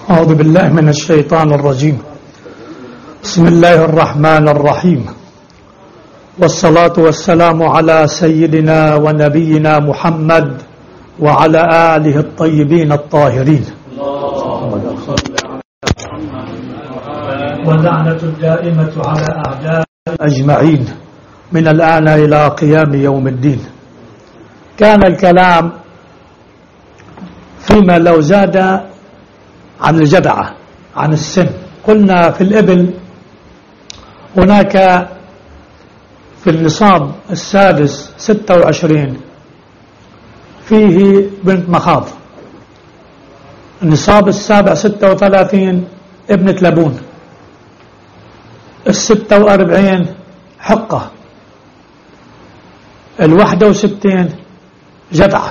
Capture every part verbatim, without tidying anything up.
أعوذ بالله من الشيطان الرجيم. بسم الله الرحمن الرحيم، والصلاة والسلام على سيدنا ونبينا محمد وعلى آله الطيبين الطاهرين، واللعنة الدائمة على أعداء أجمعين من الآن إلى قيام يوم الدين. كان الكلام فيما لو زاد عن الجدعة، عن السن. قلنا في الإبل هناك في النصاب السادس ستة وعشرين فيه بنت مخاض، النصاب السابع ستة وثلاثين ابنة لبون، الستة وأربعين حقة، الواحدة وستين جدعة.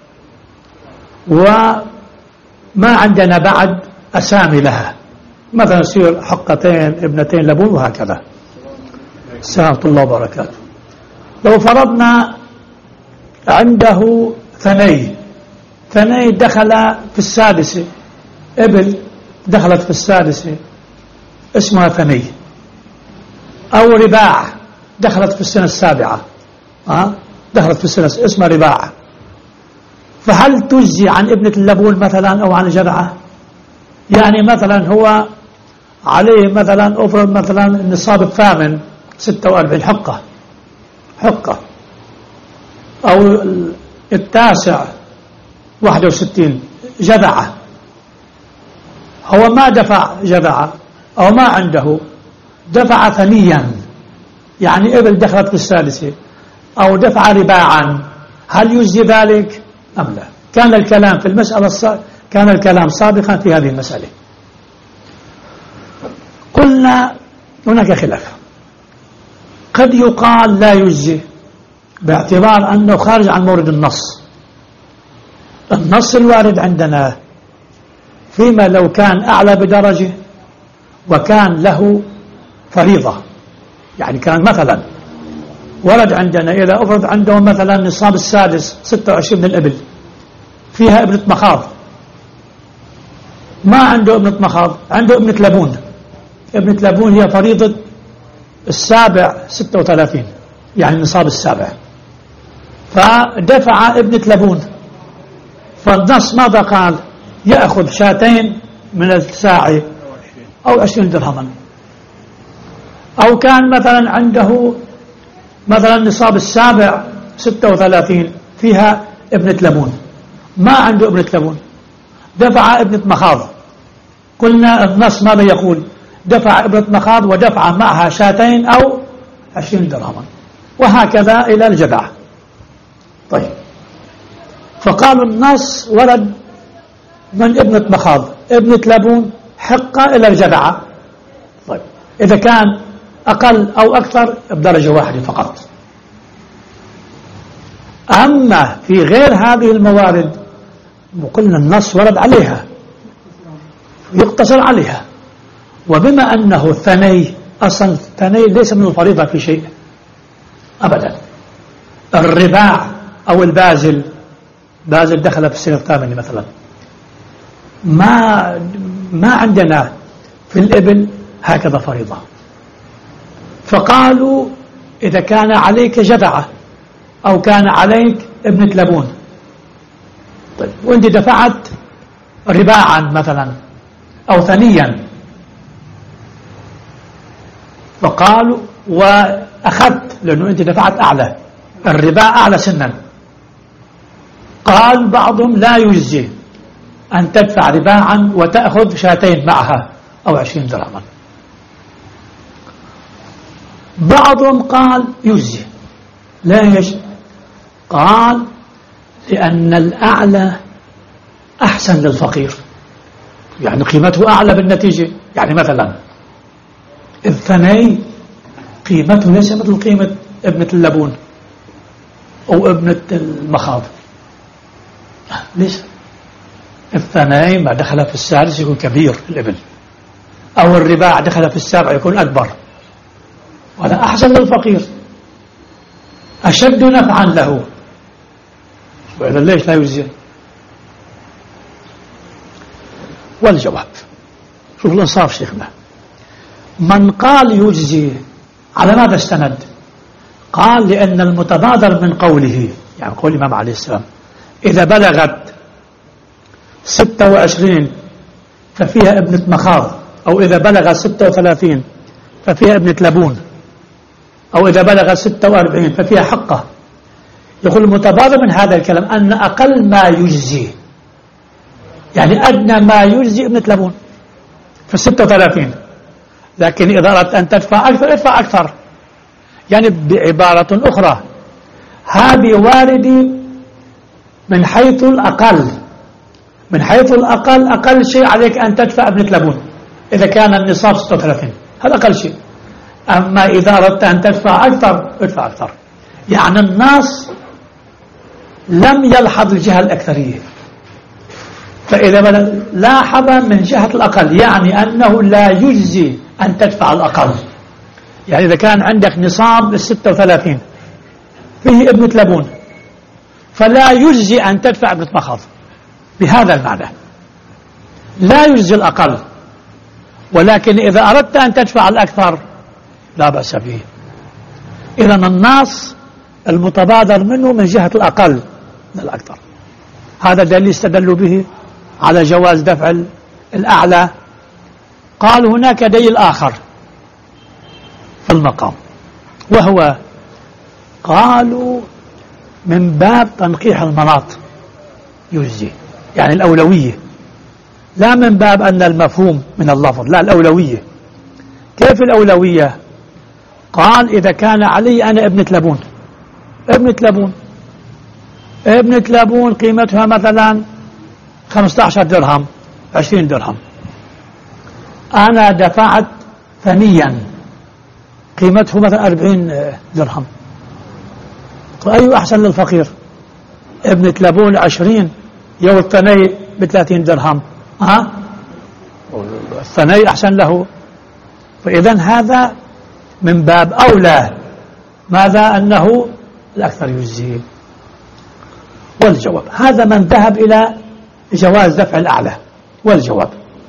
وما عندنا بعد أسامي لها، مثلا يصير حقتين ابنتين لبون وهكذا. السلام الله وبركاته. لو فرضنا عنده ثني ثني دخل في السادسة، ابل دخلت في السادسة اسمها ثني، أو رباع دخلت في السنة السابعة، أه؟ دخلت في السنة اسمها رباع، فهل تجزي عن ابنة اللبون مثلا أو عن الجدعة؟ يعني مثلا هو عليه مثلا أفرض مثلا النصاب الثامن ستة وأربعين حقة حقة، أو التاسع واحد وستين جدعة، هو ما دفع جدعة أو ما عنده، دفع ثنيا، يعني ابل دخلت في السادسة، أو دفع رباعا، هل يجزي ذلك أم لا؟ كان الكلام في المسألة الص... كان الكلام سابقا في هذه المسألة. قلنا هناك خلاف، قد يقال لا يجزي باعتبار أنه خارج عن مورد النص. النص الوارد عندنا فيما لو كان أعلى بدرجة وكان له فريضة، يعني كان مثلا ورد عندنا إلى أفرض عندهم مثلا نصاب السادس ستة وعشرين من الإبل فيها ابنة مخاض، ما عنده ابنة مخاض، عنده ابنة لبون. ابنة لبون هي فريضة السابع ستة وثلاثين، يعني النصاب السابع، فدفع ابنة لبون، فالنص ماذا قال؟ يأخذ شاتين من الساعة أو عشرين درهما. أو كان مثلا عنده مثلا النصاب السابع ستة وثلاثين فيها ابنة لبون، ما عنده ابنة لبون، دفع ابنة مخاض. قلنا النص ماذا يقول؟ دفع ابنة مخاض ودفع معها شاتين أو عشرين درهما، وهكذا إلى الجدع. طيب، فقالوا النص ورد من ابنة مخاض ابنة لبون حقة إلى الجدعة. طيب، إذا كان أقل أو أكثر بدرجة واحدة فقط. أما في غير هذه الموارد وقلنا النص ورد عليها يقتصر عليها. وبما أنه الثني أصلا الثني ليس من الفريضة في شيء أبدا. الرباع أو البازل، بازل دخل في السنة الثامنة مثلا، ما ما عندنا في الإبل هكذا فريضة. فقالوا إذا كان عليك جدعة أو كان عليك ابنة لبون، طيب وانت دفعت رباعا مثلا أو ثنيا، فقالوا وأخذت لأنه انت دفعت أعلى، الرباع أعلى سنا، قال بعضهم لا يجزي أن تدفع رباعا وتأخذ شاتين معها أو عشرين درهما. بعضهم قال يجزي. ليش؟ قال لأن الأعلى أحسن للفقير، يعني قيمته أعلى بالنتيجة. يعني مثلا الثني قيمته ليس مثل قيمة ابنة اللبون أو ابنة المخاض، ليش؟ الثني ما دخل في السادس يكون كبير الإبل، أو الرباع دخل في السابع يكون أكبر، وهذا أحسن للفقير، أشد نفعا له. وإذا ليش لا يجزي؟ والجواب، شوف الإنصاف شيخنا، من قال يجزي على ماذا استند؟ قال لأن المتبادر من قوله، يعني قول الإمام عليه السلام، إذا بلغت ستة وعشرين ففيها ابنة مخاض، أو إذا بلغت ستة وثلاثين ففيها ابنة لبون، أو إذا بلغت ستة وأربعين ففيها حقة. يقول المتبادر من هذا الكلام أن أقل ما يجزي، يعني أدنى ما يجزي ابنة لبون في ستة وثلاثين، لكن إذا أردت أن تدفع أكثر ادفع أكثر. يعني بعبارة أخرى، هذه واردة من حيث الأقل، من حيث الأقل أقل شيء عليك أن تدفع ابنة لبون إذا كان النصاب ستة وثلاثين، هذا أقل شيء. أما إذا أردت أن تدفع أكثر ادفع أكثر. يعني الناس لم يلحظ الجهة الأكثرية، فإذا لاحظ من جهة الأقل يعني أنه لا يجزي أن تدفع الأقل. يعني إذا كان عندك نصاب ستة وثلاثين فيه ابنة لبون فلا يجزي أن تدفع ابنة مخاض، بهذا المعنى لا يجزي الأقل. ولكن إذا أردت أن تدفع الأكثر لا بأس به. إذن النص المتبادر منه من جهة الأقل من الأكثر. هذا دليل استدلوا به على جواز دفع الأعلى. قال هناك دليل آخر في المقام، وهو قالوا من باب تنقيح المناط يجزي، يعني الأولوية، لا من باب أن المفهوم من اللفظ، لا الأولوية. كيف الأولوية؟ قال إذا كان علي أنا ابنة لبون، ابنة لبون ابنة لبون قيمتها مثلا خمسة عشر درهم، عشرين درهم، أنا دفعت ثنيا قيمته مثلا أربعين درهم، أي أحسن للفقير؟ ابنة لبون عشرين يو الثني بثلاثين درهم، ها الثني أحسن له. فإذا هذا من باب أولى، ماذا؟ أنه الأكثر يجزي. والجواب هذا من ذهب إلى جواز دفع الأعلى. والجواب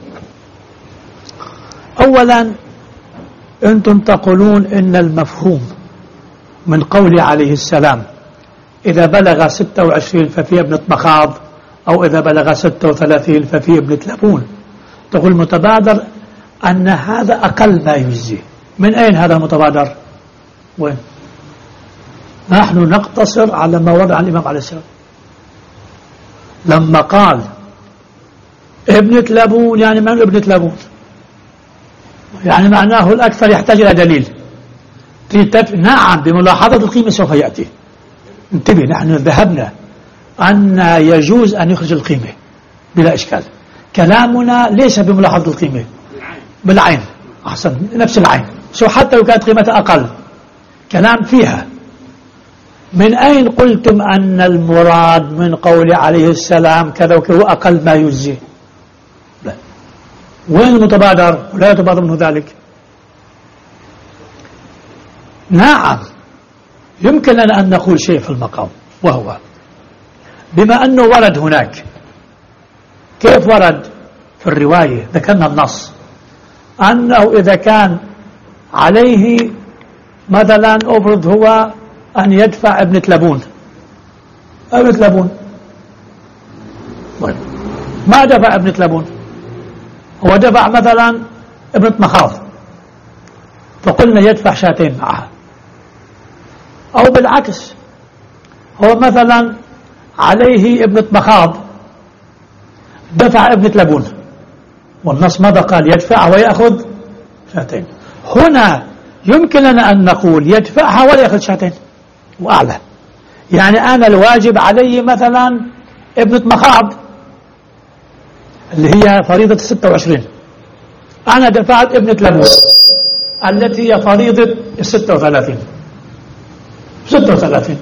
أولا أنتم تقولون إن المفهوم من قول عليه السلام إذا بلغ ستة وعشرين ففي ابنة مخاض، أو إذا بلغ ستة وثلاثين ففي ابنة لبون، تقول المتبادر أن هذا أقل ما يجزي. من أين هذا المتبادر؟ وين؟ نحن نقتصر على ما ورد عن الإمام عليه السلام لما قال ابنة لبون، يعني من ابنة لبون؟ يعني معناه الأكثر يحتاج إلى دليل. نعم بملاحظة القيمة سوف يأتي. انتبه، نحن ذهبنا أن يجوز أن يخرج القيمة بلا إشكال. كلامنا ليس بملاحظة القيمة، بالعين، أحسن، نفس العين، سو حتى لو كانت قيمتها أقل كلام فيها. من أين قلتم أن المراد من قول عليه السلام كذا وكذا أقل ما يجزي؟ لا. وين المتبادر؟ ولا يتبادر منه ذلك. نعم يمكن لنا أن نقول شيء في المقام، وهو بما أنه ورد هناك. كيف ورد؟ في الرواية ذكرنا النص أنه إذا كان عليه مثلا أفرض هو أن يدفع ابنة لبون، ابنة لبون ما دفع ابنة لبون، هو دفع مثلا ابنة مخاض، فقلنا يدفع شاتين معها. أو بالعكس، هو مثلا عليه ابنة مخاض دفع ابنة لبون، والنص ماذا قال؟ يدفعها ويأخذ شاتين. هنا يمكن لنا أن نقول يدفعها ولا يأخذ شاتين وأعلى. يعني أنا الواجب علي مثلا ابنة مخاض اللي هي فريضة الستة وعشرين، أنا دفعت ابنة لبون التي هي فريضة الستة وثلاثين ستة وثلاثين.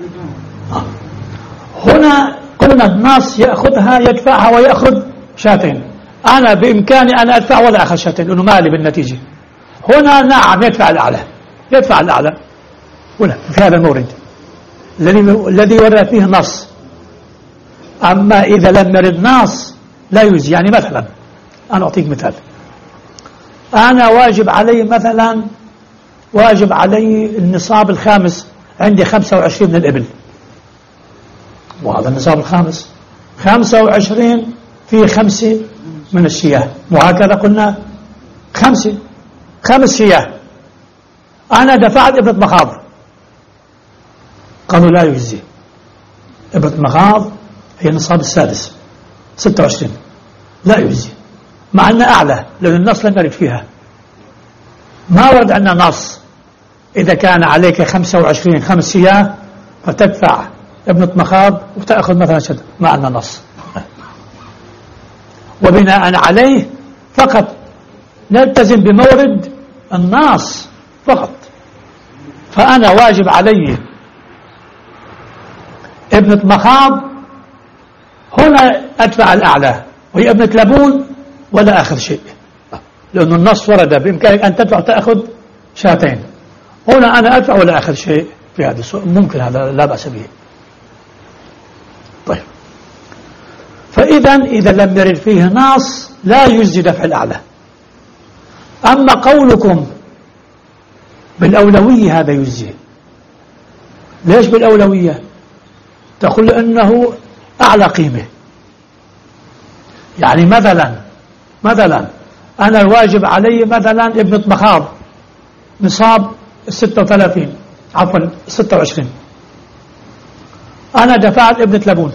هنا قلنا الناس يأخذها يدفعها ويأخذ شاتين، أنا بإمكاني أن أدفع ولا أخذ شاتين لأنه مالي بالنتيجة. هنا نعم يدفع الأعلى، يدفع الأعلى هنا في هذا المورد الذي الذي ورد فيه نص. أما إذا لم يرد نص لا يجزي. يعني مثلا أنا أعطيك مثال. أنا واجب علي مثلا واجب علي النصاب الخامس، عندي خمسة وعشرين من الإبل، وهذا النصاب الخامس خمسة وعشرين في خمسة من الشياه، وهكذا قلنا خمسة خمس شياه. أنا دفعت إبرة مخاض، قالوا لا يجزي، إبرة مخاض هي النصاب السادس ستة وعشرين، لا يجزي، مع أنها أعلى لأن النص لم يرد فيها، ما ورد عندنا نص إذا كان عليك خمسة وعشرين خمس شياه فتدفع ابنة مخاض وتأخذ مثلا شد، ما عندنا نص. وبناء عليه فقط نلتزم بمورد النص فقط. فأنا واجب علي ابنة مخاض، هنا أدفع الأعلى وهي ابنة لبون ولا آخر شيء، لأن النص ورد بإمكانك أن تدفع تأخذ شاتين، هنا أنا أدفع ولا آخر شيء في هذا السؤال، ممكن هذا لا بأس به. طيب، فإذا إذا لم يرد فيه نص لا يجزي دفع الأعلى. أما قولكم بالأولوية هذا يجزي. ليش بالأولوية؟ تقول أنه أعلى قيمة، يعني مثلا مثلا أنا الواجب علي مثلا ابنة مخاض نصاب ستة وثلاثين عفوا ستة وعشرين، أنا دفعت ابنة لبون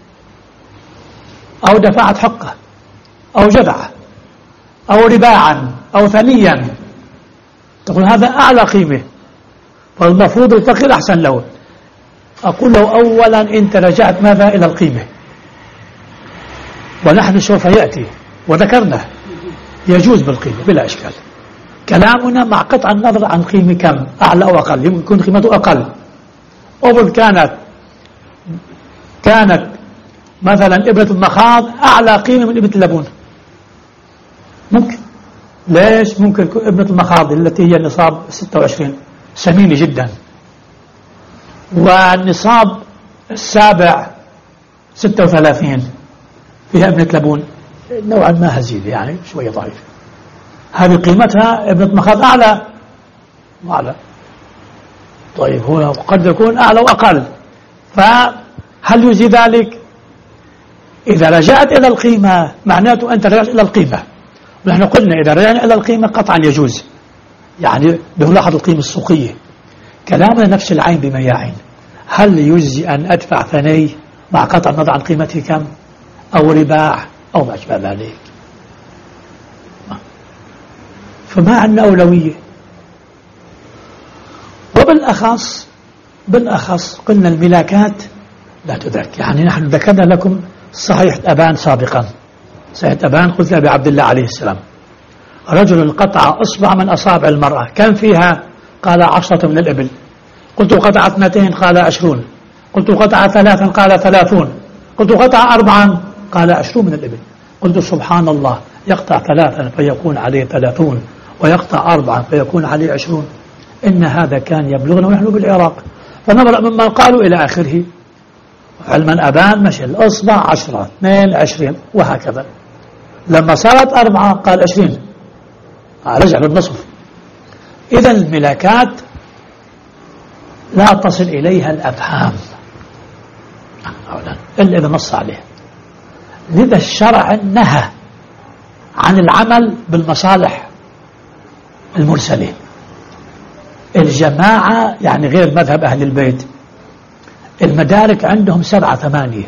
أو دفعت حقة أو جدعة أو رباعا أو ثنيا، تقول هذا أعلى قيمة، فالمفروض الفقير أحسن له. أقول له أولا أنت رجعت ماذا إلى القيمة، ونحن سوف يأتي وذكرنا يجوز بالقيمة بلا إشكال، كلامنا مع قطع النظر عن قيمة كم أعلى أو أقل، يمكن يكون قيمته أقل، أو كانت كانت مثلا إبرة المخاض أعلى قيمة من إبرة اللبون، ممكن. ليش؟ ممكن تكون ابنة المخاض التي هي النصاب ستة وعشرين ثمينة جدا، والنصاب السابع ستة وثلاثين فيها ابنة لبون نوعا ما هزيلة، يعني شوية ضعيف، هذه قيمتها ابنة مخاض أعلى وأعلى. طيب هنا قد يكون أعلى وأقل، فهل يجزي ذلك؟ إذا رجعت إلى القيمة معناته أنت رجعت إلى القيمة، ونحن قلنا إذا رجعنا إلى القيمة قطعا يجوز، يعني بنلاحظ القيمة السوقية. كلامنا نفس العين بما يعين، هل يجزي أن أدفع ثني مع قطع النظر عن قيمته كم أو رباع أو ما أشبه ذلك؟ فما عندنا أولوية. وبالأخص بالأخص قلنا الملاكات لا تدرك، يعني نحن ذكرنا لكم صحيح أبان سابقا، صحيح أبان قلت لأبي عبد الله عليه السلام رجل قطع أصبع من أصابع المرأة، كم فيها؟ قال عشرة من الإبل. قلت قطع اثنتين؟ قال عشرون. قلت قطع ثلاثا؟ قال ثلاثون. قلت قطع أربعا؟ قال عشرون من الإبل. قلت سبحان الله، يقطع ثلاثا فيكون عليه ثلاثون، ويقطع أربعا فيكون عليه عشرون، إن هذا كان يبلغنا ونحن بالعراق، فنبرأ مما قالوا إلى آخره. علما أبان مشي الأصبع عشرة اثنين عشرين وهكذا، لما صارت أربعة قال عشرين، رجع للنصف. إذا الملاكات لا تصل إليها الأفهام إلا إذا نص عليه. لذا الشرع نهى عن العمل بالمصالح المرسلة. الجماعة يعني غير مذهب أهل البيت، المدارك عندهم سبعة ثمانية،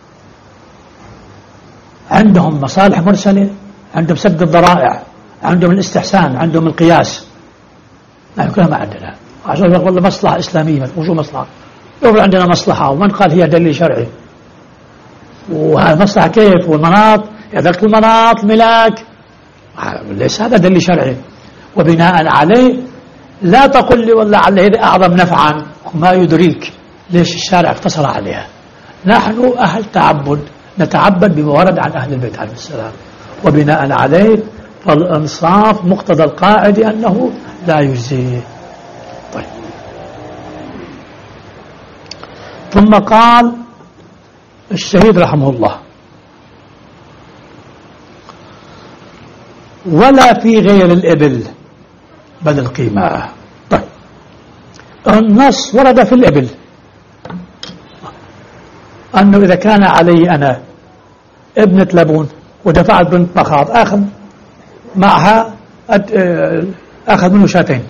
عندهم مصالح مرسلة، عندهم سد الذرائع، عندهم الاستحسان، عندهم القياس، نحن كلها ما عندنا. عشان يقول مصلحة إسلامية، وشو مصلحة؟ يقول عندنا مصلحة، ومن قال هي دليل شرعي؟ وهذا مصلحة كيف؟ والمناط يذكر المناط ملاك، ليس هذا دليل شرعي. وبناء عليه لا تقل لي والله على هذا أعظم نفعا، ما يدريك ليش الشارع اقتصر عليها. نحن أهل تعبد، نتعبد بما ورد عن أهل البيت عليه السلام، وبناء عليه فالإنصاف مقتضى القاعدة أنه لا يجزي. طيب، ثم قال الشهيد رحمه الله ولا في غير الإبل بل القيمة. طيب النص ورد في الإبل أنه إذا كان علي أنا ابنة لبون ودفعت بنت مخاض أخذ معها أخذ منه شاتين.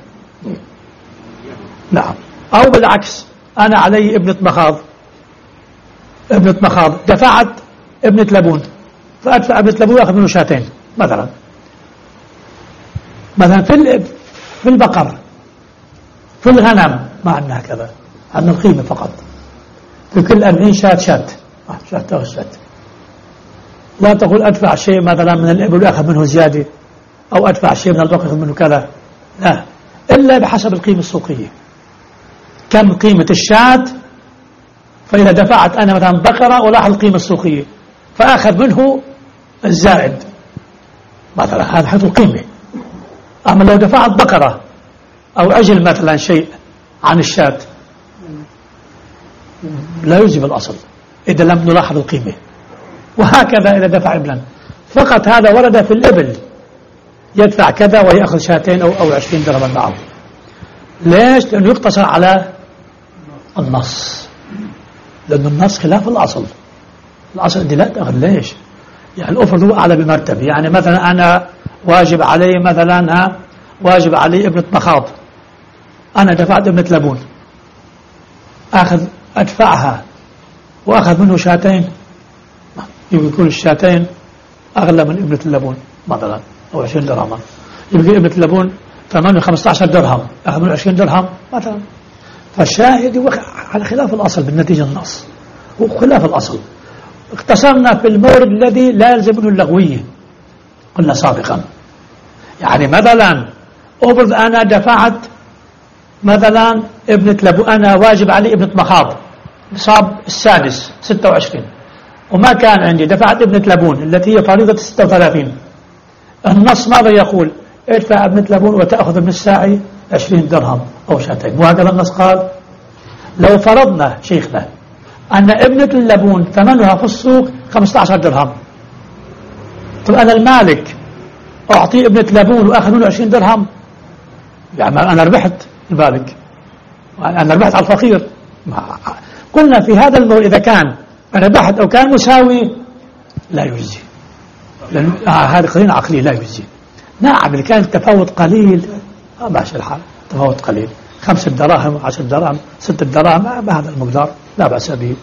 نعم. أو بالعكس أنا علي ابنة مخاض ابنة مخاض دفعت ابنة لبون فأدفع ابنة لبون وأخذ منه شاتين مثلا. مثلا في في البقر في الغنم ما عندنا هكذا، عندنا القيمة فقط. في كل أربعين شاة شاة شاة أو شاة. لا تقول أدفع شيء مثلا من الإبل وأخذ منه زيادة أو أدفع شيء من البقر وأخذ منه كذا، لا، إلا بحسب القيمة السوقية. كم قيمة الشاة؟ فإذا دفعت أنا مثلا بقرة ولاحظ القيمة السوقية فأخذ منه الزائد مثلا، هذا حيث القيمة. أما لو دفعت بقرة أو عجل مثلا شيء عن الشاة لا يجب الأصل إذا لم نلاحظ القيمة. وهكذا إذا دفع ابنا فقط هذا ورد في الإبل يدفع كذا ويأخذ شاتين أو أو عشرين درهما معه. ليش؟ لأنه يقتصر على النص، لأن النص خلاف الأصل. الأصل دي لا تأخذ. ليش؟ يعني الأفرض هو أعلى بمرتبة. يعني مثلا أنا واجب علي مثلا ها واجب علي ابنة مخاض، أنا دفعت ابنة لبون أخذ أدفعها وأخذ منه شاتين، يكون الشاتين أغلى من ابنة اللبون مثلا أو عشرين درهما. يبقى ابنة اللبون ثمانية خمسة عشر درهم أخذ منه عشرين درهم مثلا. فالشاهد على خلاف الأصل بالنتيجة النص وخلاف الأصل. اقتصرنا في المورد الذي لا يلزم منه اللغوية قلنا سابقا. يعني مثلا أفرض أنا دفعت مثلا ابنة لبون، أنا واجب علي ابنة مخاض نصاب السادس ستة وعشرين وما كان عندي، دفعت ابنة لبون التي هي فريضة ستة وثلاثين. النص ماذا يقول؟ ادفع ابنة لبون وتأخذ من الساعي عشرين درهم أو شاتين. وهكذا النص قال. لو فرضنا شيخنا أن ابنة اللبون ثمنها في السوق خمسة عشر درهم، طب أنا المالك أعطيه ابنة لبون وأخذ منه عشرين درهم، يعني أنا ربحت المالك، أنا ربحت على الفقير. قلنا في هذا الموضوع إذا كان ربحت أو كان مساوي لا يجزي، لأن هذه قرينة عقلية لا يجزي. نعم إذا كان التفاوت قليل ماشي الحال، تفاوت قليل خمسة دراهم عشر دراهم ستة دراهم بهذا المقدار لا بأس به.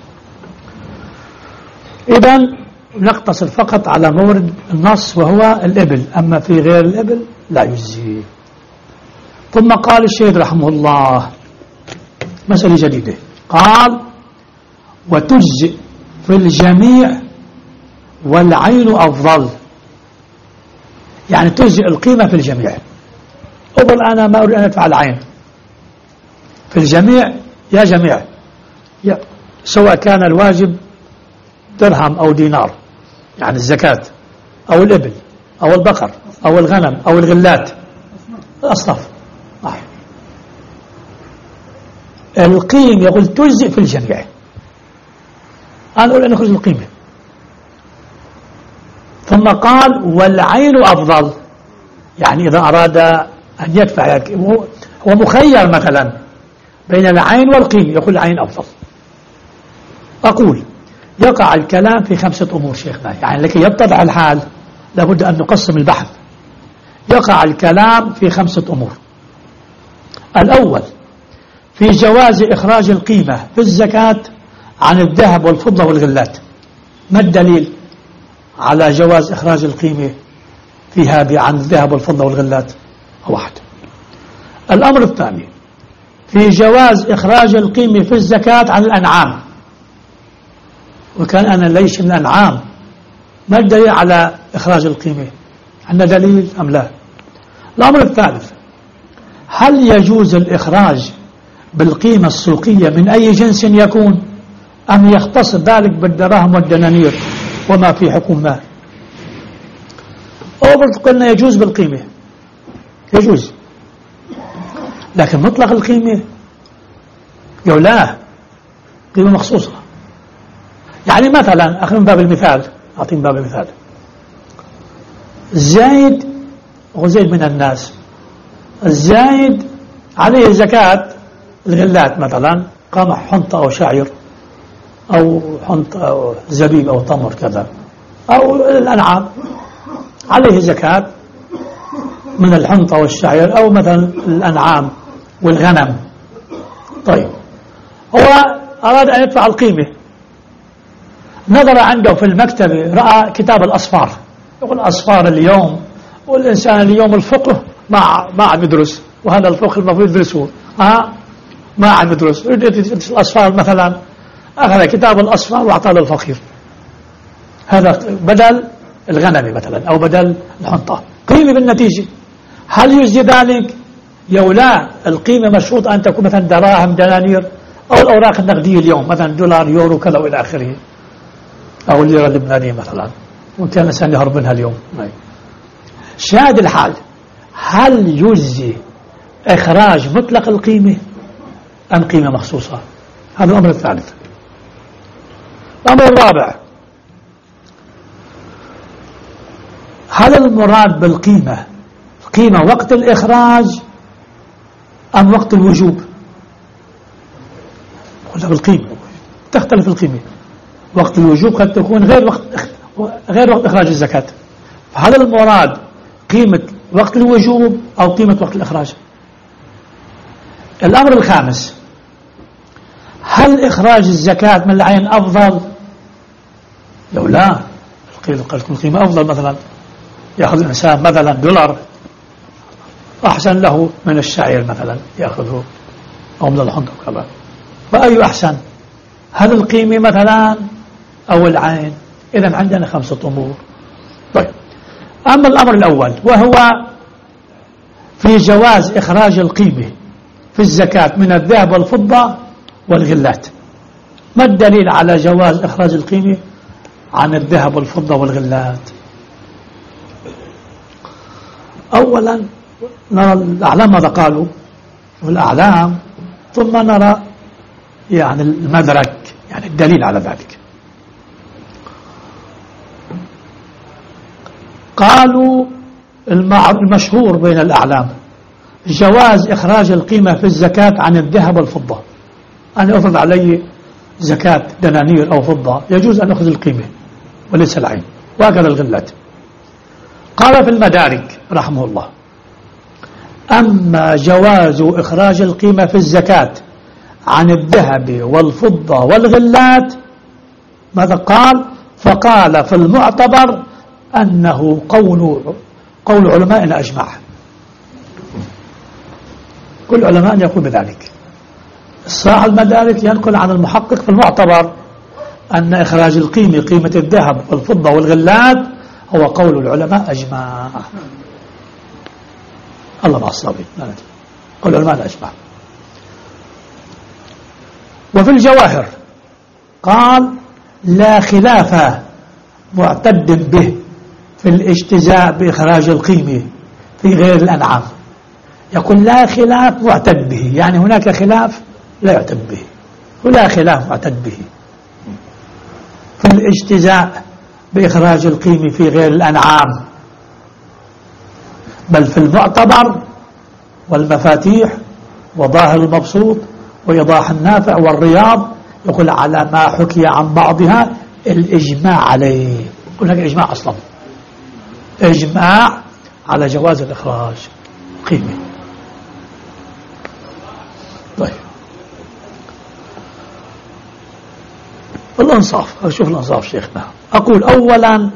إذن نقتصر فقط على مورد النص وهو الإبل، أما في غير الإبل لا يجزي. ثم قال الشيخ رحمه الله مسألة جديدة، قال وتجزئ في الجميع والعين أفضل. يعني تجزئ القيمة في الجميع. أفضل أنا ما أريد أن أدفع العين في الجميع يا جميع، سواء كان الواجب درهم أو دينار يعني الزكاة أو الإبل أو البقر أو الغنم أو الغلات الأصناف. القيم يقول تجزئ في الجميع. أنا أقول أن نخرج القيمة. ثم قال والعين أفضل، يعني إذا أراد أن يدفع هو مخير مثلا بين العين والقيمة يقول العين أفضل. أقول يقع الكلام في خمسة أمور شيخنا، يعني لكي يتضح الحال لابد أن نقسم البحث. يقع الكلام في خمسة أمور. الأول في جواز إخراج القيمة في الزكاة عن الذهب والفضة والغلات. ما الدليل على جواز إخراج القيمة في هذه عن الذهب والفضة والغلات؟ واحد. الأمر الثاني في جواز إخراج القيمة في الزكاة عن الأنعام، وكان أنا ليش من الأنعام. ما الدليل على إخراج القيمة؟ عندنا دليل أم لا؟ الأمر الثالث هل يجوز الإخراج بالقيمة السوقية من أي جنس يكون أم يختص ذلك بالدراهم والدنانير وما في حكم ما؟ أول قلنا يجوز بالقيمة، يجوز، لكن مطلق القيمة يقول لا، قيمة مخصوصة. يعني مثلا أخذ من باب المثال، أعطي من باب المثال، زيد غزيل من الناس، الزايد عليه زكاة الغلات مثلا قمح حنطة أو شعير أو حنطة أو زبيب أو تمر كذا، أو الأنعام عليه زكاة من الحنطة والشعير، أو مثلا الأنعام والغنم. طيب هو أراد أن يدفع القيمة، نظر عنده في المكتبة رأى كتاب الأصفار، يقول أصفار اليوم، والإنسان اليوم الفقه ما ما عم يدرس، وهذا الفقه المفروض يدرسه ها ما عم يدرس. الأصفار مثلا أخذ كتاب الأصفار وأعطاه للفقير، هذا بدل الغنم مثلا أو بدل الحنطة، قيمة بالنتيجة. هل يجزي ذلك؟ يولا القيمة مشروط أن تكون مثلا دراهم دنانير أو الأوراق النقدية اليوم مثلا دولار يورو كذا وإلى آخره، أو الليرة اللبنانية مثلا، وكان الإنسان يهرب منها اليوم. شاهد الحال، هل يجزي إخراج مطلق القيمة أم قيمة مخصوصة؟ هذا الأمر الثالث. الأمر الرابع، هل المراد بالقيمة قيمة وقت الإخراج أم وقت الوجوب؟ ولا بالقيمة تختلف القيمة، وقت الوجوب قد تكون غير وقت غير وقت إخراج الزكاة، فهل المراد قيمة وقت الوجوب أو قيمة وقت الإخراج؟ الأمر الخامس، هل إخراج الزكاة من العين أفضل؟ لو لا القيمة أفضل، مثلا يأخذ الإنسان مثلا دولار أحسن له من الشعير مثلا يأخذه، أو من الحنطة كذا، فأي أحسن، هل القيمة مثلا أو العين؟ إذا عندنا خمسة أمور. طيب أما الأمر الأول وهو في جواز إخراج القيمة في الزكاة من الذهب والفضة والغلات، ما الدليل على جواز إخراج القيمة عن الذهب والفضة والغلات؟ أولا نرى الأعلام ماذا قالوا، والأعلام، ثم نرى يعني المدرك، يعني الدليل على ذلك. قالوا المشهور بين الأعلام جواز إخراج القيمة في الزكاة عن الذهب والفضة، أنا أفرض علي زكاة دنانير أو فضة يجوز أن أخذ القيمة وليس العين، وهكذا الغلات. قال في المدارك رحمه الله: أما جواز إخراج القيمة في الزكاة عن الذهب والفضة والغلات، ماذا قال؟ فقال في المعتبر أنه قول قول علماء أجمع، كل علماء يقول بذلك. صاحب المدارك ينقل عن المحقق في المعتبر أن إخراج القيمة قيمة الذهب والفضة والغلات هو قول العلماء أجمع. الله مع الصابين، قول العلماء أجمع. وفي الجواهر قال: لا خلاف معتد به في الاجتزاء بإخراج القيمة في غير الأنعام. يقول لا خلاف معتد به، يعني هناك خلاف لا يعتد به، ولا خلاف معتد به في الاجتزاء بإخراج القيمة في غير الأنعام، بل في المعتبر والمفاتيح وظاهر المبسوط وإيضاح النافع والرياض يقول على ما حكي عن بعضها الإجماع عليه. يقول لك إجماع أصلا، إجماع على جواز الإخراج قيمة. طيب الإنصاف، أشوف الإنصاف شيخنا. أقول أولا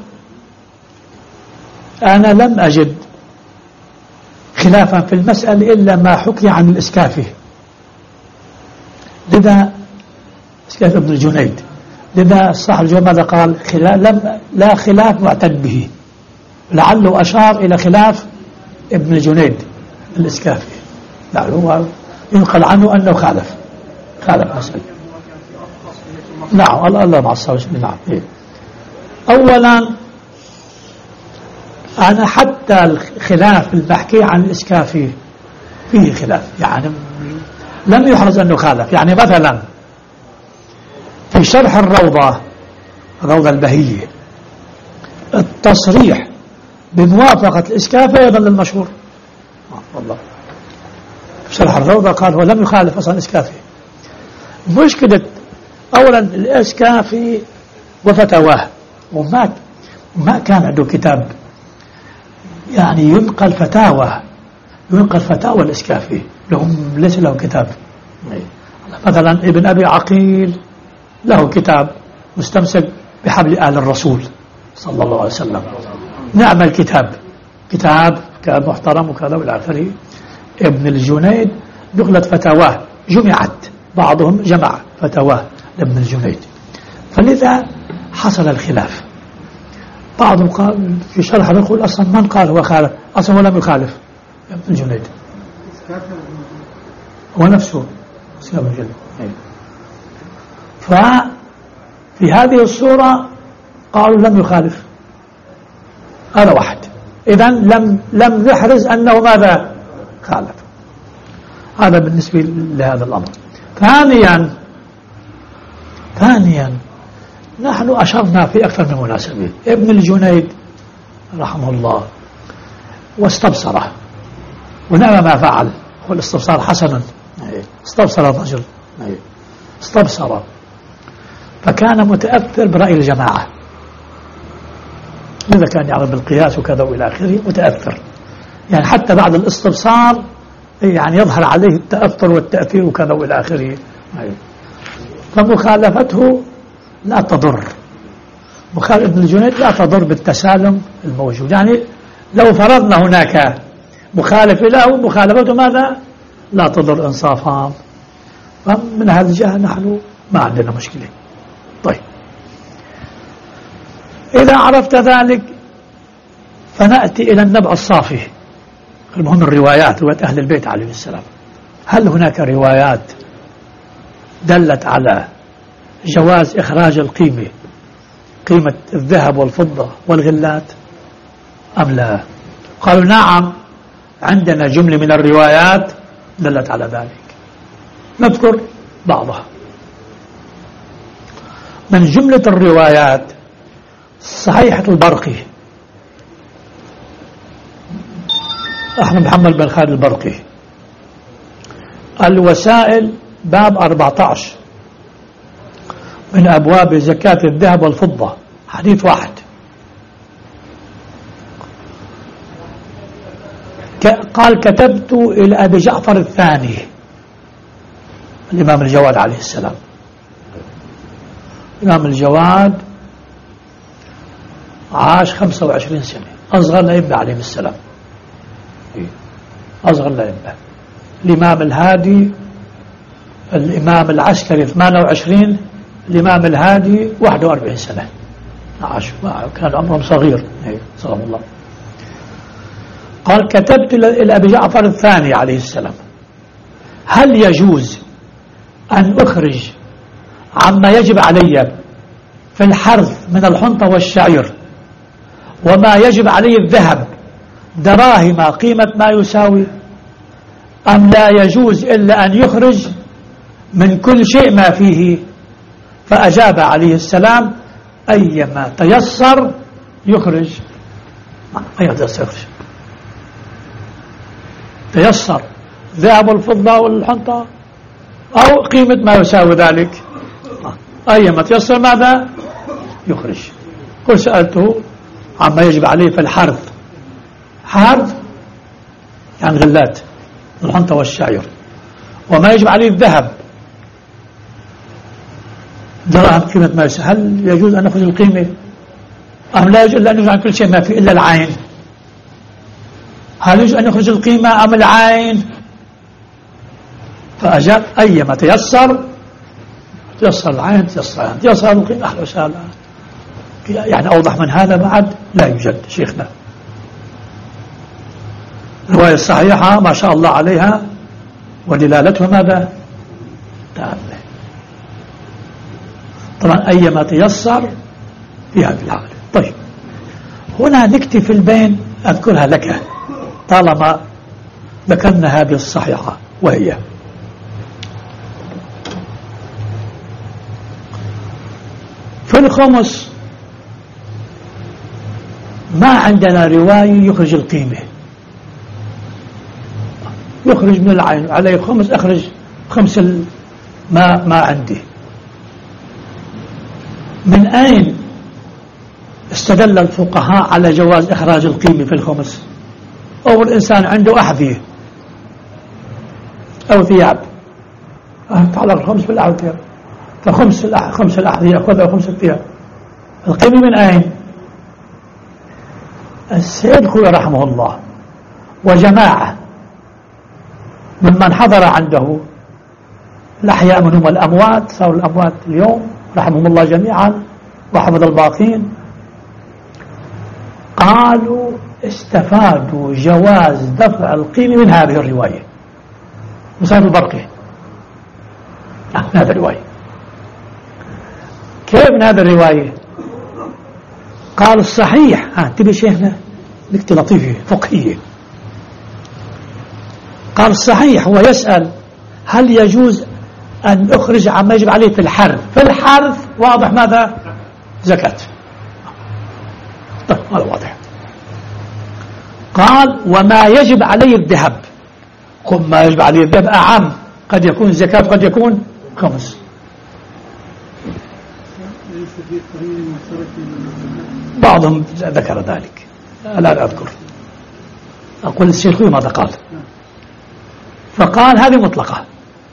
أنا لم أجد خلافا في المسألة إلا ما حكي عن الإسكافي، لذا إسكاف ابن الجنيد، لذا صاحب الجواب ماذا قال؟ خلاف لم لا خلاف معتد به، لعله أشار إلى خلاف ابن الجنيد الإسكافي، لعله ينقل عنه أنه خالف خالف مسألة. نعم الله مع الصواب. نعم. أولا أنا حتى الخلاف المحكي عن الإسكافي فيه خلاف، يعني لم يحرز أنه خالف. يعني مثلا في شرح الروضة، الروضة البهية، التصريح بموافقة الإسكافي يظل المشهور. والله شرح الروضة قال هو لم يخالف أصلا الإسكافي. مشكلة أولا الإسكافي وفتواه، وما ما كان عنده كتاب يعني ينقل فتاوى ينقل فتاوى الإسكافي، لهم ليس له كتاب. مثلا ابن أبي عقيل له كتاب مستمسك بحبل آل الرسول صلى الله عليه وسلم، نعم الكتاب كتاب كان محترم وكذا والى آخره. ابن الجنيد نقلت فتاواه جمعت، بعضهم جمع فتاواه لابن الجنيد، فلذا حصل الخلاف. بعضهم قال في شرح يقول أصلا من قال هو خالف، أصلا هو لم يخالف ابن الجنيد، هو نفسه ابن الجنيد. ففي هذه الصورة قالوا لم يخالف، هذا واحد. إذن لم لم نحرز أنه ماذا خالف. هذا بالنسبة لهذا الأمر. ثانيا ثانيا نحن أشرنا في أكثر من مناسبة ابن الجنيد رحمه الله واستبصره، ونعم ما فعل، هو الاستبصار حسنا، استبصر الرجل استبصر، فكان متأثر برأي الجماعة، لذا كان يعرف بالقياس وكذا وإلى آخره، متأثر يعني حتى بعد الاستبصار يعني يظهر عليه التأثر والتأثير وكذا وإلى آخره. فمخالفته لا تضر، مخالف ابن الجنيد لا تضر بالتسالم الموجود. يعني لو فرضنا هناك مخالف له مخالفته ماذا لا تضر إنصافا، فمن هذا الجهة نحن ما عندنا مشكلة. طيب إذا عرفت ذلك فنأتي إلى النبع الصافي، المهم الروايات، روايات أهل البيت عليه السلام. هل هناك روايات دلت على جواز إخراج القيمة، قيمة الذهب والفضة والغلات أم لا؟ قالوا نعم، عندنا جملة من الروايات دلت على ذلك، نذكر بعضها. من جملة الروايات صحيحة البرقي، أحمد محمد بن خالد البرقي، الوسائل باب أربعة عشر من أبواب زكاة الذهب والفضة، حديث واحد. قال كتبت إلى أبي جعفر الثاني الإمام الجواد عليه السلام. الإمام الجواد عاش خمسة وعشرين سنة، أصغر الأئمة عليه السلام، أصغر الأئمة. الإمام الهادي الإمام العسكري ثمانية وعشرين، الإمام الهادي واحد وأربعين سنة عاشوا، كان عمرهم صغير سلام الله. قال كتبت إلى أبي جعفر الثاني عليه السلام هل يجوز أن أخرج عما يجب علي في الحرث من الحنطة والشعير وما يجب علي الذهب دراهم قيمة ما يساوي، أم لا يجوز إلا أن يخرج من كل شيء ما فيه؟ فأجاب عليه السلام أيما تيسر يخرج، أيما تيسر يخرج، تيسر ذهب الفضة والحنطة أو قيمة ما يساوي ذلك، أيما تيسر ماذا يخرج. قل سألته عما يجب عليه في الحرث، حرث يعني غلات الحنطة والشعير، وما يجب عليه الذهب دراهم قيمة ما يساوي، هل يجوز أن نأخذ القيمة أم لا يجوز أن نخرج عن كل شيء ما فيه إلا العين؟ هل يجوز أن نخرج القيمة أم العين؟ فأجاب أيما تيسر، تيسر العين تيسر العين، تيسر القيمة أهلا وسهلا. يعني أوضح من هذا بعد لا يوجد شيخنا. الرواية الصحيحة ما شاء الله عليها ودلالتها ماذا تامة. طبعا أيما تيسر في هذه الحالة. طيب هنا نكتفي البين أذكرها لك طالما ذكرنا هذه الصحيحة، وهي في الخمس ما عندنا رواية يخرج القيمة، يخرج من العين عليه خمس، أخرج خمس ما ما عندي. من أين استدل الفقهاء على جواز إخراج القيمة في الخمس؟ أو الإنسان عنده أحذية أو ثياب، تعلق الخمس بالأحذية، فخمس خمس الأحذية يأخذها وخمس الثياب، القيمة من أين؟ السيد خوي رحمه الله وجماعة ممن حضر عنده الأحياء منهم الأموات، صاروا الأموات اليوم رحمهم الله جميعا وحفظ الباقين، قالوا استفادوا جواز دفع القيمة من هذه الرواية. مصاب البرقي من هذه الرواية. كيف من هذه الرواية؟ قال الصحيح، ها تبي شيخنا نكتة لطيفة فقهية، قال الصحيح هو يسأل هل يجوز أن أخرج عما يجب عليه في الحرث؟ في الحرث واضح ماذا؟ زكاة. طيب هذا واضح. قال وما يجب عليه الذهب، قم ما يجب عليه الذهب أعم، قد يكون زكاة قد يكون خمس. بعضهم ذكر ذلك، لا أذكر، أقول الشيخ ماذا قال. فقال هذه مطلقة،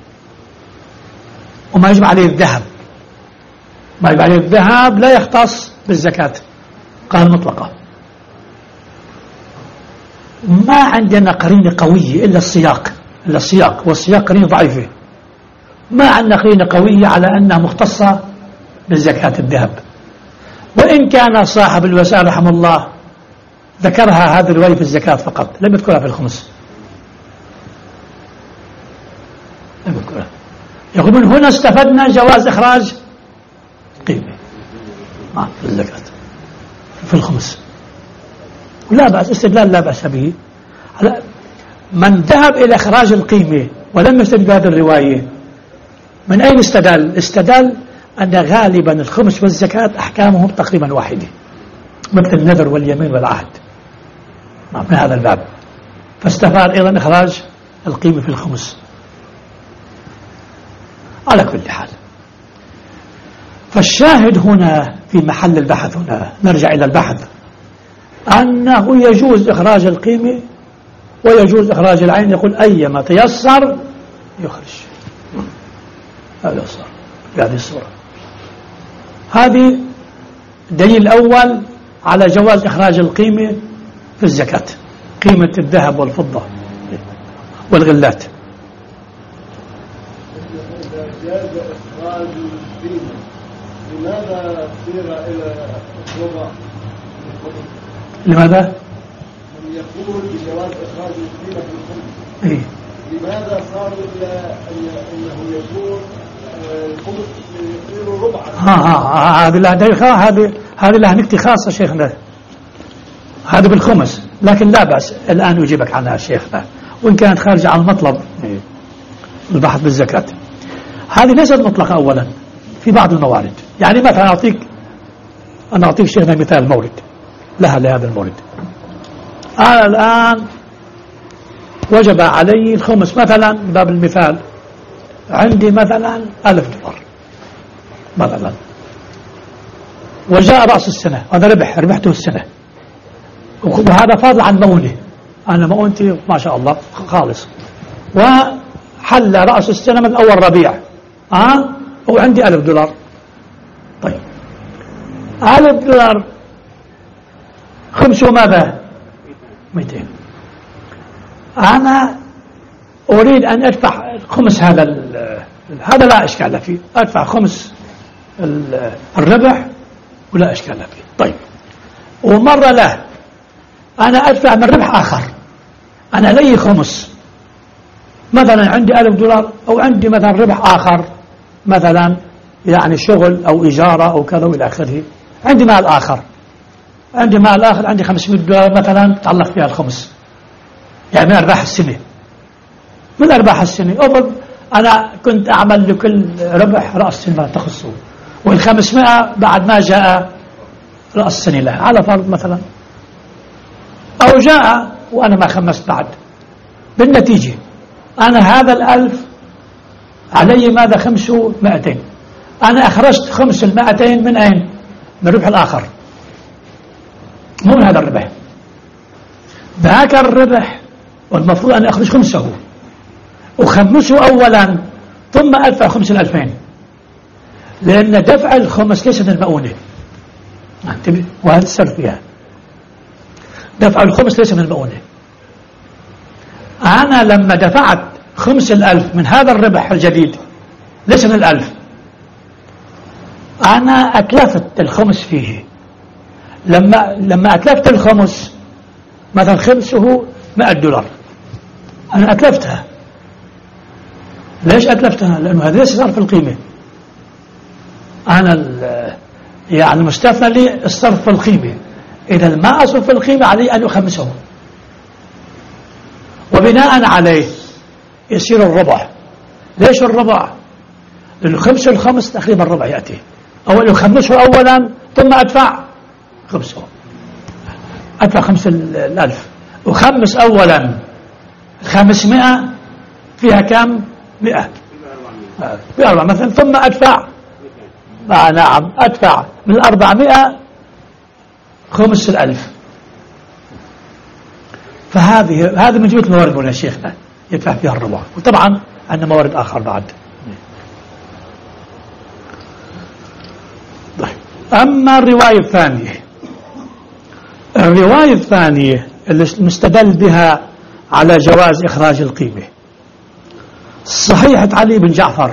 وما يجب عليه الذهب، ما يجب عليه الذهب لا يختص بالزكاة، قال مطلقة. ما عندنا قرينة قوية إلا السياق، إلا السياق، والسياق قرينة ضعيفة، ما عندنا قرينة قوية على أنها مختصة بالزكاة الذهب، وإن كان صاحب الوسائل رحمه الله ذكرها هذه الرواية في الزكاة فقط، لم يذكرها في الخمس، لم يذكرها. يقول من هنا استفدنا جواز إخراج قيمة في الزكاة في الخمس، ولا بأس، استدلال لا بأس به. من ذهب إلى إخراج القيمة ولم يستدل بهذه الرواية، من أين استدل؟ استدل أن غالبا الخمس والزكاة أحكامهم تقريبا واحدة، مثل النذر واليمين والعهد، من هذا الباب، فاستفاد أيضا إخراج القيمة في الخمس. على كل حال، فالشاهد هنا في محل البحث، هنا نرجع إلى البحث، أنه يجوز إخراج القيمة ويجوز إخراج العين، يقول أيما تيسر يخرج. هذا صار بهذه الصورة. هذه دليل الأول على جواز إخراج القيمة في الزكاة، قيمة الذهب والفضة والغلات. إذا جاز إخراج القيمة لماذا صير إلى الوضع؟ لماذا؟ من يقول بجواز إخراج القيمة في الخمس، إيه؟ لماذا صار إلى أنه يكون الخمس يصير ربعا؟ ها ها هذه لها هذه هذه لها نكتة خاصة شيخنا، هذا بالخمس، لكن لا بأس الآن يجيبك عنها شيخنا، وإن كانت خارجة عن المطلب البحث بالزكاة. هذه ليست مطلقة أولا في بعض الموارد، يعني مثلا أعطيك أنا أعطيك شيخنا مثال مورد لها لهذا المورد. أنا الآن وجب علي الخمس مثلا، باب المثال عندي مثلا ألف دولار مثلا، وجاء رأس السنة، هذا ربح ربحته السنة، وهذا فاضل عن مونة، أنا مونتي ما شاء الله خالص، وحل رأس السنة من أول ربيع، أه؟ وعندي ألف دولار. طيب ألف دولار خمسه ماذا؟ مئتين. أنا أريد أن أدفع خمس هذا هذا لا إشكال فيه، أدفع خمس الربح ولا إشكال فيه. طيب ومرة لا، أنا أدفع من ربح آخر، أنا لي خمس مثلا، عندي ألف دولار أو عندي مثلا ربح آخر، مثلا يعني شغل أو إجارة أو كذا وإلى آخره، عندي مال آخر، عندي مال آخر عندي خمسمائة دولار مثلا تعلق فيها الخمس، يعني من أرباح السنة، من أرباح السنة أفضل أنا كنت أعمل لكل ربح رأس سنة تخصه، والخمسمائة بعد ما جاء رأس سنة لها على فرض مثلا أو جاء وأنا ما خمست بعد. بالنتيجة أنا هذا الألف علي ماذا؟ خمسه مائتين. أنا أخرجت خمس المائتين من أين؟ من ربح الآخر، مو من هذا الربح. ذاك الربح والمفروض أن أخرج خمسه وخمسه أولا ثم أدفع خمس الألفين، لأن دفع الخمس ليس من المؤونة. وهذا السر فيها، دفع الخمس ليس من المؤونة. أنا لما دفعت خمس الألف من هذا الربح الجديد ليس من الألف، أنا أتلفت الخمس فيه. لما لما أتلفت الخمس مثلا خمسه مئة دولار، أنا أتلفتها. ليش أتلفتها؟ لأنه هذا ليس صرف القيمة. أنا يعني المستثنى لي الصرف في القيمة، إذا ما أصرف في القيمة علي أن أخمسه، وبناء عليه يصير الربع. ليش الربع؟ لأنه خمس الخمس تقريبا الربع يأتي. أول يخمسه أولا ثم أدفع خمسه، أدفع خمس الألف وخمس أولا خمسمائة فيها كم؟ مئة بأربع مثلا، ثم أدفع آه نعم أدفع من الأربعمائة خمس الألف. فهذه هذه من جملة الموارد هنا شيخنا يدفع فيها الربع. وطبعا عندنا موارد آخر بعد. طيب. أما الرواية الثانية، الرواية الثانية اللي مستدل بها على جواز إخراج القيمة صحيحة علي بن جعفر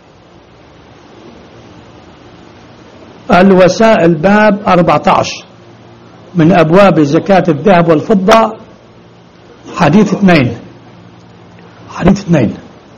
الوسائل باب أربعة عشر من أبواب زكاة الذهب والفضة، حديث اثنين حديث اثنين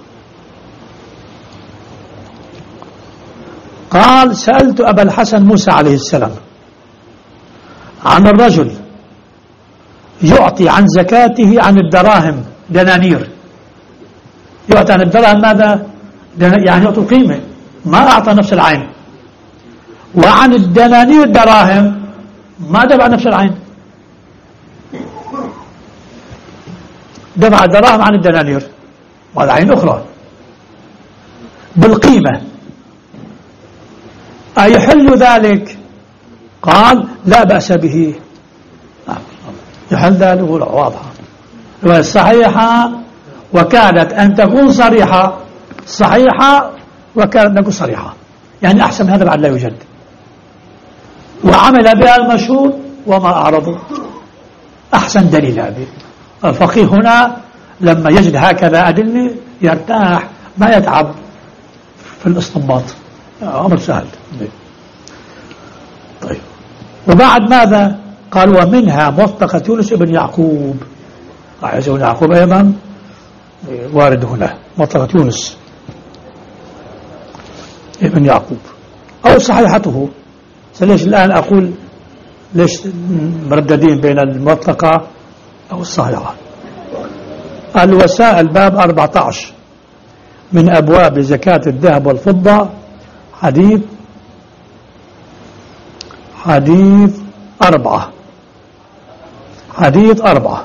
قال: سألت أبا الحسن موسى عليه السلام عن الرجل يعطي عن زكاته عن الدراهم دنانير. يعطي عن الدراهم ماذا؟ يعني يعطي قيمة، ما أعطى نفس العين. وعن الدنانير الدراهم ما دفع نفس العين، دفع الدراهم عن الدنانير وهذا عين أخرى بالقيمة. أيحل ذلك؟ قال: لا بأس به. يحل ذلك واضحة والصحيحة، وكانت أن تكون صريحة صحيحة وكانت أن تكون صريحة، يعني أحسن من هذا بعد لا يوجد. وعمل بها المشهور وما أعرضوا، أحسن دليل هذه. الفقيه هنا لما يجد هكذا أدلة يرتاح، ما يتعب في الاستنباط، أمر سهل. طيب. وبعد ماذا؟ قال: ومنها موثقة يونس بن يعقوب. عايز بن يعقوب أيضا وارد هنا، موثقة يونس ابن يعقوب أو صحيحته. ليش الآن أقول ليش مرددين بين الموثقة أو الصحيحة؟ الوسائل باب أربعة عشر من أبواب زكاة الذهب والفضة، حديث حديث أربعة حديث أربعة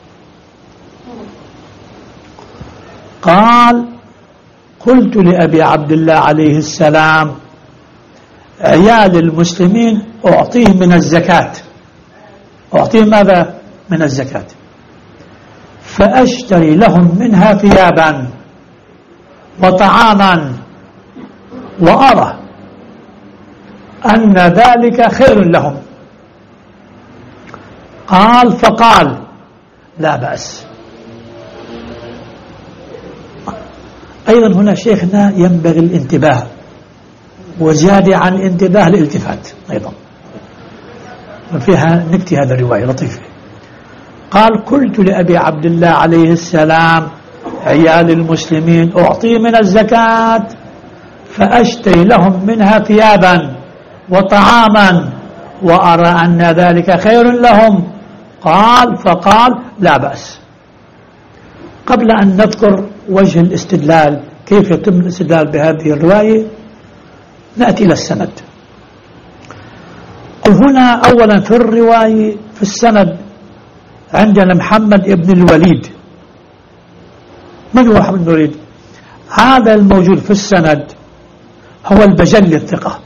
قال: قلت لأبي عبد الله عليه السلام: عيال المسلمين أعطيهم من الزكاة، أعطيهم ماذا؟ من الزكاة، فأشتري لهم منها ثيابا وطعاما، وأرى أن ذلك خير لهم. قال: فقال: لا بأس. أيضا هنا شيخنا ينبغي الانتباه، وزيادة عن الانتباه الالتفات أيضا، وفيها نكتة هذا الرواية لطيفة. قال: قلت لأبي عبد الله عليه السلام: عيال المسلمين أعطي من الزكاة فأشتري لهم منها ثيابا وطعاما، وأرى أن ذلك خير لهم. قال: فقال: لا بأس. قبل أن نذكر وجه الاستدلال كيف يتم الاستدلال بهذه الرواية نأتي إلى السند. هنا أولا في الرواية في السند عندنا محمد ابن الوليد. من هو محمد بن الوليد؟ هذا الموجود في السند هو البجلي الثقة،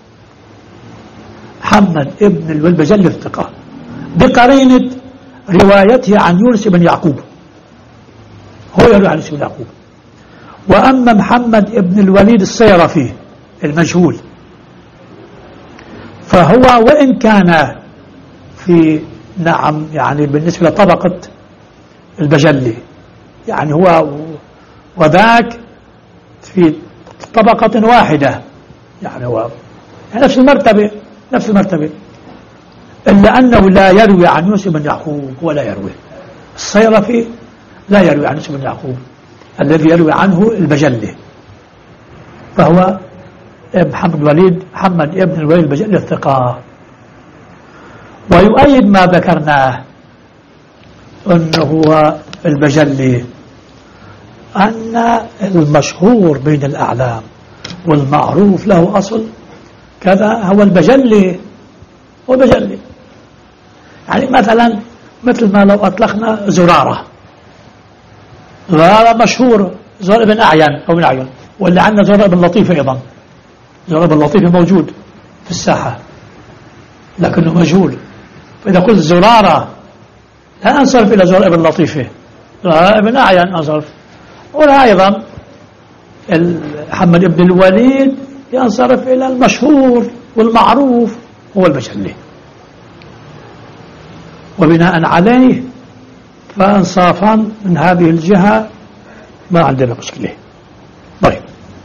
محمد ابن البجلي الثقة، بقرينة روايته عن يونس بن يعقوب، هو يروي عن يونس بن يعقوب. وأما محمد ابن الوليد الصيرفي المجهول فهو وإن كان في نعم يعني بالنسبة لطبقة البجلي يعني هو وذاك في طبقة واحدة يعني هو يعني نفس المرتبة نفس المرتبة إلا أنه لا يروي عن يونس بن يعقوب ولا يروي. الصيرفي لا يروي عن يونس بن يعقوب، الذي يروي عنه البجلي، فهو محمد الوليد محمد ابن الوليد البجلي الثقة. ويؤيد ما ذكرناه أنه هو البجلي أن المشهور بين الأعلام والمعروف له أصل كذا هو البجلي، هو البجلي. يعني مثلا مثل ما لو أطلقنا زرارة، زرارة مشهور، زرارة بن أعين أو بن أعين، واللي عندنا زرارة بن لطيف أيضا، زرارة بن لطيف موجود في الساحة لكنه مجهول. فإذا قلت زرارة لا أنصرف إلى زرارة بن لطيفة، زرارة بن أعين أنصرف. ولا أيضا محمد بن الوليد ينصرف إلى المشهور والمعروف هو البجلي. وبناء عليه فانصافا من هذه الجهة ما عندنا مشكلة. طيب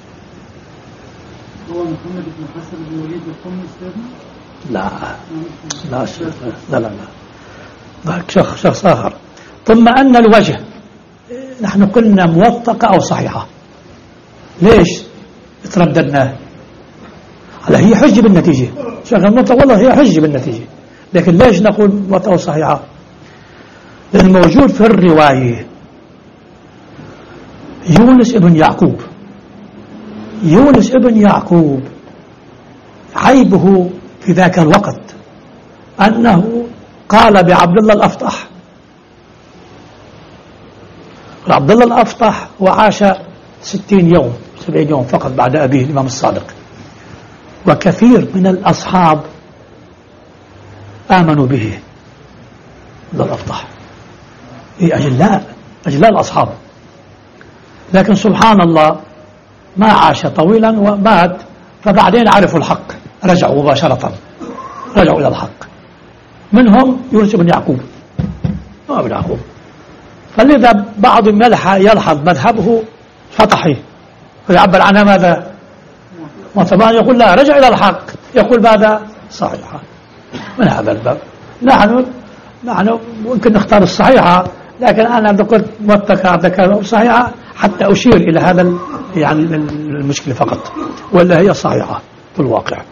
هو محمد بن حسن بن الوليد القمي استاذنا؟ لا لا لا لا لا شخص شخص آخر. ثم أن الوجه نحن قلنا موثقة أو صحيحة. ليش ترددنا؟ هلا هي حجة بالنتيجة، شغل موثق والله هي حجة بالنتيجة، لكن ليش نقول موثقة أو صحيحة؟ لأن موجود في الرواية يونس ابن يعقوب. يونس ابن يعقوب عيبه في ذاك الوقت أنه قال بعبد الله الأفطح. عبد الله الأفطح وعاش ستين يوم سبعين يوم فقط بعد أبيه الإمام الصادق، وكثير من الأصحاب آمنوا به. عبد الله الأفطح إيه أجلاء أجلاء الأصحاب، لكن سبحان الله ما عاش طويلا ومات، فبعدين عرفوا الحق رجعوا مباشرة، رجعوا إلى الحق. منهم يونس بن يعقوب ابن يعقوب. فلذا بعض يلحظ مذهبه فطحي ويعبر عنها ماذا؟ وطبعا يقول لا رجع إلى الحق، يقول ماذا؟ صحيحة. من هذا الباب نحن نحن ممكن نختار الصحيحة، لكن أنا ذكرت موثقة ذكر صحيحة حتى أشير إلى هذا يعني المشكلة فقط، ولا هي صحيحة في الواقع.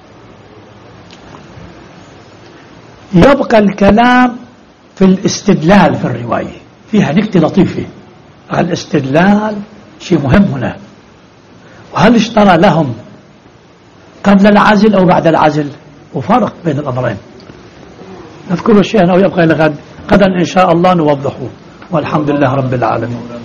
يبقى الكلام في الاستدلال في الرواية، فيها نكتة لطيفة. الاستدلال شيء مهم هنا، وهل اشترى لهم قبل العزل أو بعد العزل، وفرق بين الأمرين. نذكر الشيء أو يبقى إلى غد، غدا إن شاء الله نوضحه، والحمد لله رب العالمين.